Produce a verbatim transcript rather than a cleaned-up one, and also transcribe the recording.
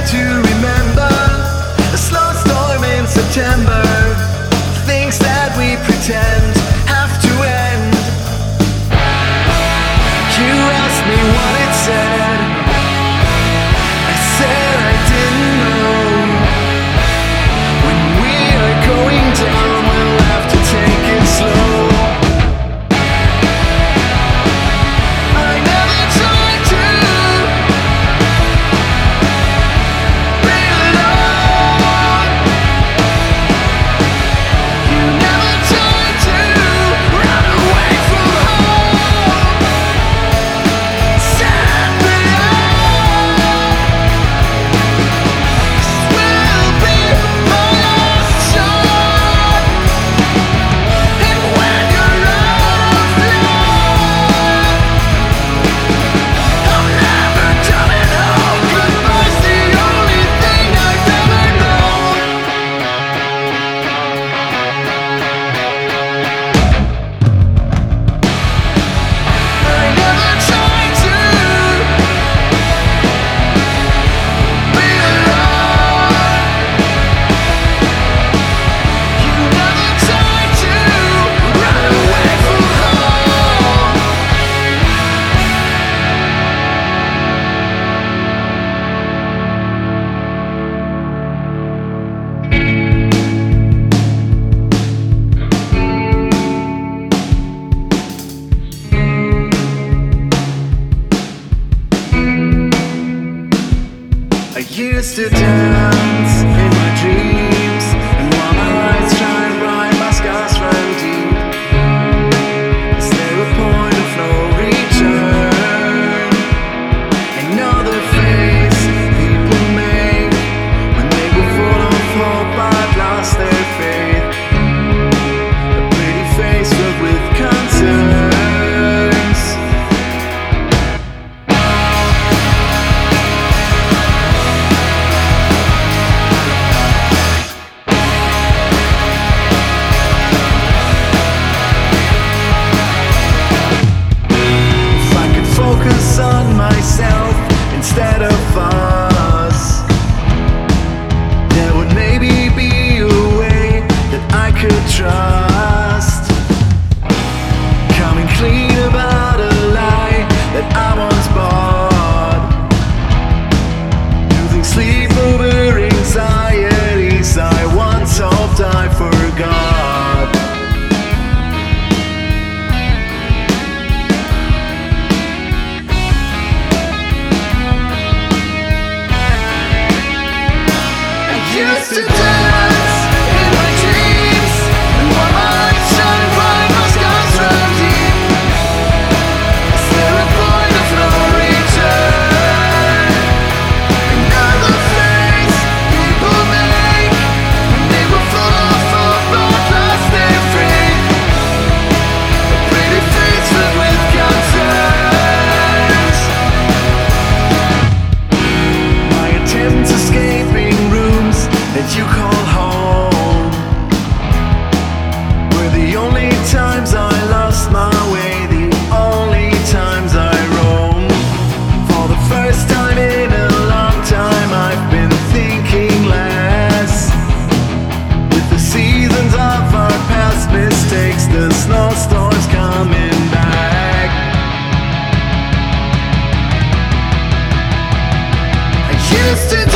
to remember a slow storm in September. Things that we pretend have to end. You asked me what it said. I said I didn't know. When we are going down, we'll have to take it slow. I used to dance in my dreams, and while my lights shine bright, my scars run deep. Is there a point of no return? Another face people make when they were full of hope but lost their faith. A pretty face filled with concerns. Focus on myself instead of us. There would maybe be a way that I could trust. Coming clean about a lie that I once bought. Losing sleep over anxieties I once hoped I forgot. Used to dance in my dreams, and while my lights shine bright, my scars run deep. Is there a point of no return? Another face people make when they were full of hope but lost their faith. A pretty face filled with concerns. My attempts escaping rooms that you call home were the only times I lost my way, the only times I roam. For the first time in a long time I've been thinking less. With the seasons of our past mistakes, the snowstorms coming back. I used to